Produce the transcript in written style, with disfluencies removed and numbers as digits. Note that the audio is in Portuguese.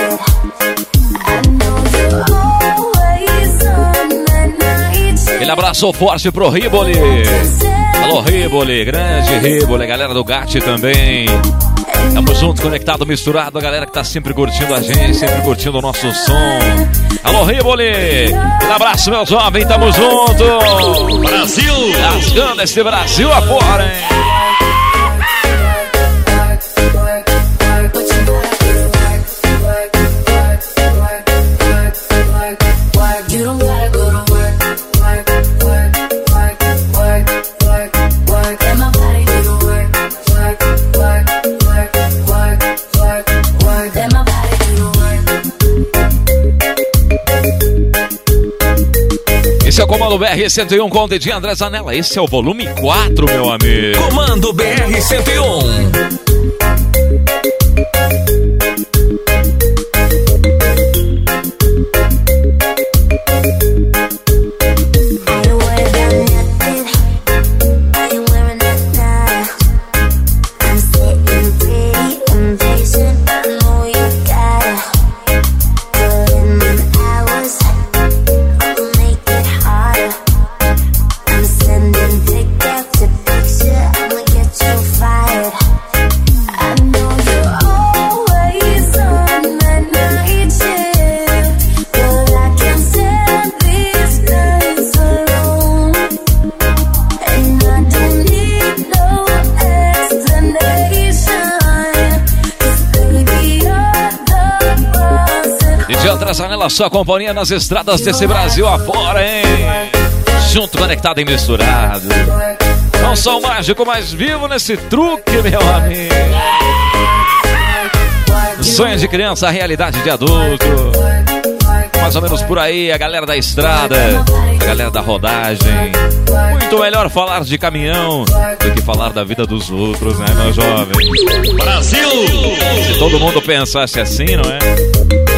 Aquele abraço forte pro Riboli. Alô, Riboli, grande Riboli, galera do GAT também. Tamo junto, conectado, misturado, a galera que tá sempre curtindo a gente, sempre curtindo o nosso som. Alô, Riboli, um abraço, meu jovem, tamo junto. Brasil! Rasgando esse Brasil afora, hein? Esse é o Comando BR-101 com o DJ André Zanella. Esse é o volume 4, meu amigo. Comando BR-101. Zanella, sua companhia nas estradas desse Brasil afora, hein? Junto, conectado e misturado. Não sou o mágico mais vivo nesse truque, meu amigo. Sonho de criança, realidade de adulto. Mais ou menos por aí, a galera da estrada, a galera da rodagem. Muito melhor falar de caminhão do que falar da vida dos outros, né, meu jovem? Brasil! Se todo mundo pensasse assim, não é?